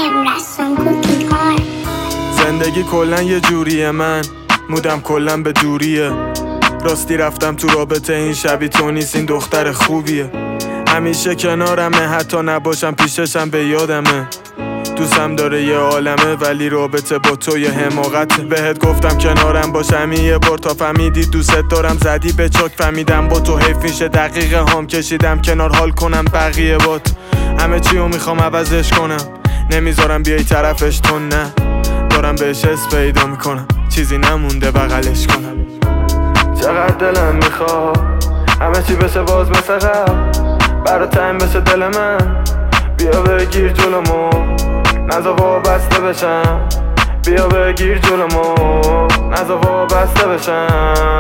زندگی کلن یه جوریه، من مودم کلن به دوریه. راستی رفتم تو رابطه، این شبی تو نیست، این دختر خوبیه. همیشه کنارمه، حتی نباشم پیششم به یادمه. دوستم داره یه عالمه، ولی رابطه با تو یه حماقته. بهت گفتم کنارم باشم یه بار تا فهمیدی دوست دارم، زدی به چاک فهمیدم با تو حیف میشه. دقیقه هام کشیدم کنار حال کنم بقیه بات. همه چیو میخوام عوضش کنم، نمیذارم بیای طرفش، تو نه. دارم بهش حس پیدا میکنم، چیزی نمونده بغلش کنم. چقدر دلم میخواد همه چی بشه باز مثل قبل، برا تایم بشه دل من. بیا بگیر جلومو، نزا وابسته بشم. بیا بگیر جلومو، نزا وابسته بشم.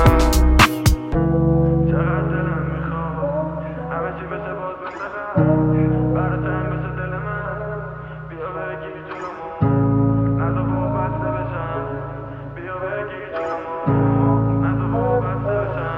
چقدر دلم میخواد همه چی بشه باز مثل قبل، برا تایم بشه دل من. بیا بگیر جلومو، نزا وابسته بشم. بیا بگیر جلومو، نزا وابسته بشم.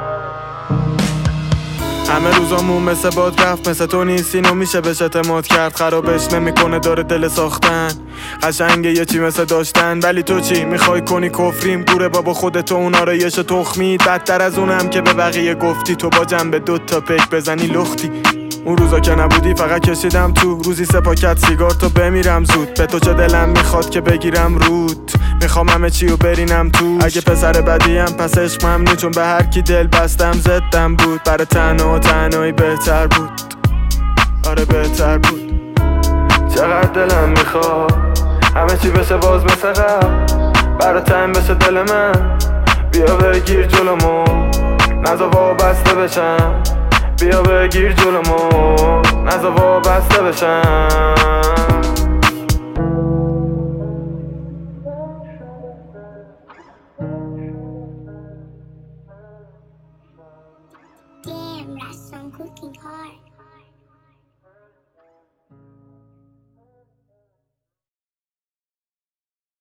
همه روزامون مثل باد رفت، مثل تو نیست اینو میشه بهش اعتماد کرد. خرابش نمیکنه، داره دل ساختن. قشنگه یه چی مثل داشتن، ولی تو چی میخوای کنی؟ کفریم دوره بابا خودتو، اون آرایش تخمی. بدتر از اونم که به بقیه گفتی، تو با جنب 2 تا پیک بزنی لختی. اون روزا که نبودی فقط کشیدم تو، روزی 3 پاکت سیگار تا بمیرم زود. به تو چه دلم میخواد که بگیرم رود، میخوام همه چیو برینم تو. اگه پسر بدیم پس عشق ممنوع، چون به هر کی دل بستم زدم بود. برای تنهایی بهتر بود، آره بهتر بود. چقدر دلم میخواد همه چی بشه باز مثل قبل، برای تایم بشه دل من. بیا بگیر جلومو، نزا وابسته بشم. بیا بگیر جلومو، نزا وابسته بشم. Damn, that's some cooking hard.